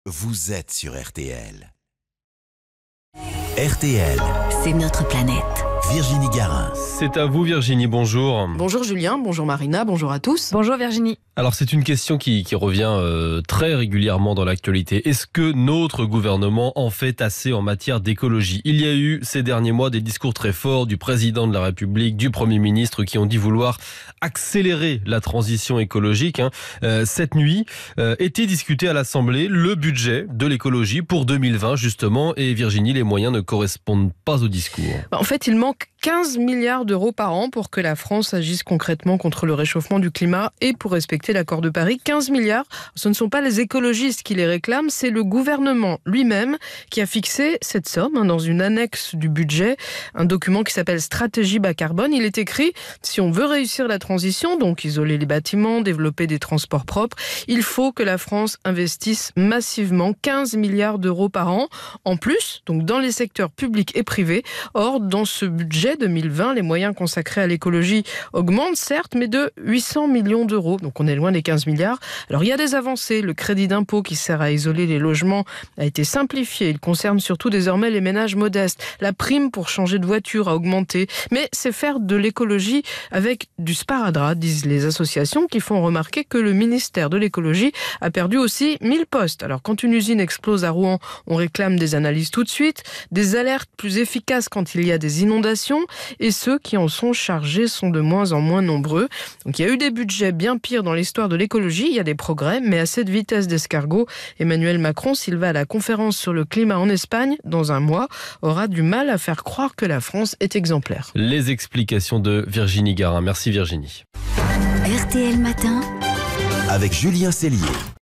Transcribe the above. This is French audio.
vous êtes sur RTL. RTL, C'est notre planète. Virginie Garin. C'est à vous Virginie, bonjour. Bonjour Julien, bonjour Marina, bonjour à tous. Bonjour Virginie. Alors c'est une question qui revient très régulièrement dans l'actualité. Est-ce que notre gouvernement en fait assez en matière d'écologie ? Il y a eu ces derniers mois des discours très forts du président de la République, du Premier ministre qui ont dit vouloir accélérer la transition écologique. Cette nuit était discuté à l'Assemblée le budget de l'écologie pour 2020 justement, et Virginie, les moyens ne correspondent pas au discours. En fait, il manque 15 milliards d'euros par an pour que la France agisse concrètement contre le réchauffement du climat et pour respecter l'accord de Paris. 15 milliards, ce ne sont pas les écologistes qui les réclament, c'est le gouvernement lui-même qui a fixé cette somme dans une annexe du budget, un document qui s'appelle Stratégie bas carbone. Il est écrit, si on veut réussir la transition, donc isoler les bâtiments, développer des transports propres, il faut que la France investisse massivement 15 milliards d'euros par an, en plus, donc dans les secteurs publics et privés. Or, dans ce budget 2020, les moyens consacrés à l'écologie augmentent, certes, mais de 800 millions d'euros. Donc on est loin des 15 milliards. Alors il y a des avancées. Le crédit d'impôt qui sert à isoler les logements a été simplifié. Il concerne surtout désormais les ménages modestes. La prime pour changer de voiture a augmenté. Mais c'est faire de l'écologie avec du sparadrap, disent les associations, qui font remarquer que le ministère de l'écologie a perdu aussi 1000 postes. Alors quand une usine explose à Rouen, on réclame des analyses tout de suite, des alertes plus efficaces quand il y a des inondations, et ceux qui en sont chargés sont de moins en moins nombreux. Donc il y a eu des budgets bien pires dans l'histoire de l'écologie, il y a des progrès, mais à cette vitesse d'escargot, Emmanuel Macron, s'il va à la conférence sur le climat en Espagne dans un mois, aura du mal à faire croire que la France est exemplaire. Les explications de Virginie Garin. Merci Virginie. RTL Matin. Avec Julien Cellier.